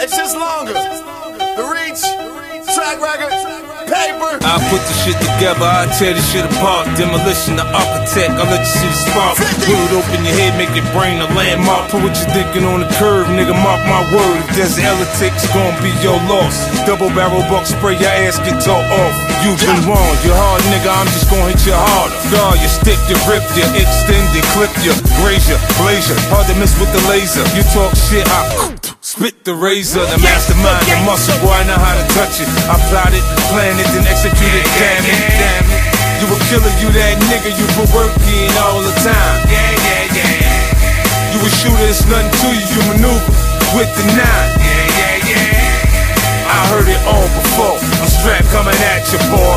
It's just longer. The reach, track record, paper. I put the shit together, I tear this shit apart. Demolition, the architect, I'll let you see the spark. Pull it open your head, make your brain a landmark. Put what you're thinking on the curve, nigga, mark my word. If there's an elevator, it's gonna be your loss. Double barrel buck, spray your ass, get tore off. You've been wrong, you're hard, nigga, I'm just gonna hit you harder. Dog, you stick, you rip, you extend, you clip, you graze, you blaze, you. Hard to miss with the laser. You talk shit, I spit the razor, the mastermind, the muscle, boy, I know how to touch it. I plotted, planned it, then executed, damn it, damn it. You a killer, you that nigga, you put work in all the time. You a shooter, it's nothing to you, you maneuver with the 9. I heard it all before, I'm strapped coming at you, boy.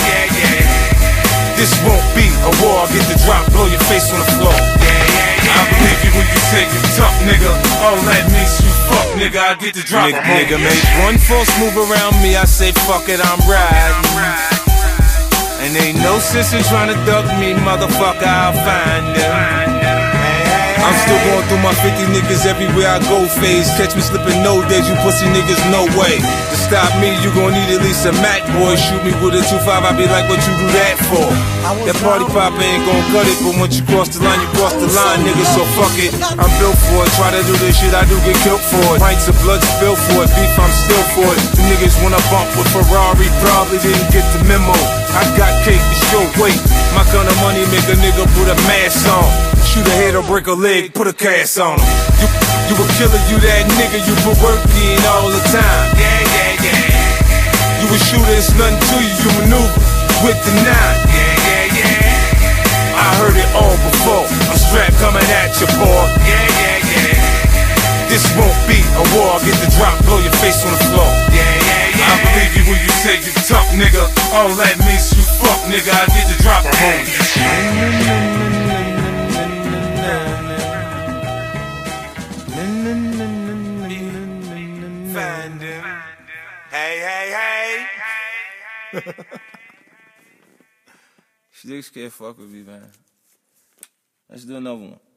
This won't be a war, get the drop, blow your face on the floor. I believe you when you say you tough, nigga. All that means you fuck, nigga. I get the drop. Nigga make one false move around me, I say fuck it, I'm riding. And ain't no sense in trying to duck me, motherfucker, I'll find them. I'm still going through my 50 niggas everywhere I go phase. Catch me slipping no days, you pussy niggas, no way. To stop me, you gon' need at least a Mac, boy. Shoot me with a 2.5, I be like, what you do that for? That party popper ain't gon' cut it, but once you cross the line, you cross the line, nigga, so fuck it. I'm built for it, try to do this shit, I do get killed for it. Pints of blood spilled for it, beef, I'm still for it. The niggas wanna bump with Ferrari, probably didn't get the memo. I got cake, it's your weight. My kind of money make a nigga put a mask on. Shoot a head or break a leg, put a cast on him. You a killer, you that nigga, you put work in all the time. You a shooter, it's nothing to you, you maneuver with the 9. I heard it all before, I'm strapped coming at you, boy. This won't be a war, get the drop, blow your face on the floor. I believe you when you say you tough, nigga. All that means you fuck, nigga, I get the drop, home. Find him. Hey. She can't fuck with me, man. Let's do another one.